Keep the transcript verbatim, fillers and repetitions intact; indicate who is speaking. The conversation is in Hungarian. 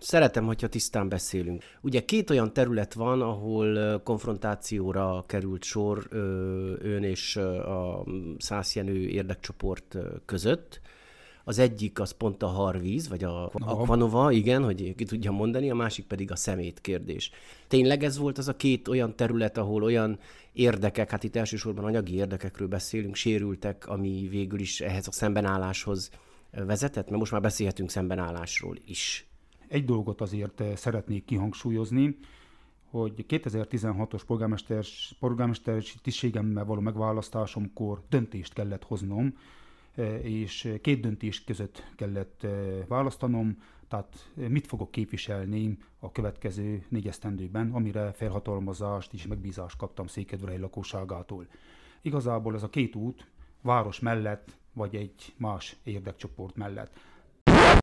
Speaker 1: Szeretem, hogyha tisztán beszélünk. Ugye két olyan terület van, ahol konfrontációra került sor ön és a Szász Jenő érdekcsoport között. Az egyik az pont a harvíz, vagy a Aquanova, igen, hogy ki tudjam mondani, a másik pedig a szemét kérdés. Tényleg ez volt az a két olyan terület, ahol olyan érdekek, hát itt elsősorban anyagi érdekekről beszélünk, sérültek, ami végül is ehhez a szembenálláshoz vezetett? Mert most már beszélhetünk szembenállásról is.
Speaker 2: Egy dolgot azért szeretnék kihangsúlyozni, hogy kétezer-tizenhatos polgármester, polgármester tisztségemmel való megválasztásomkor döntést kellett hoznom, és két döntés között kellett választanom, tehát mit fogok képviselni a következő négy esztendőben, amire felhatalmazást és megbízást kaptam Székelyudvarhely lakosságától. Igazából ez a két út város mellett, vagy egy más érdekcsoport mellett.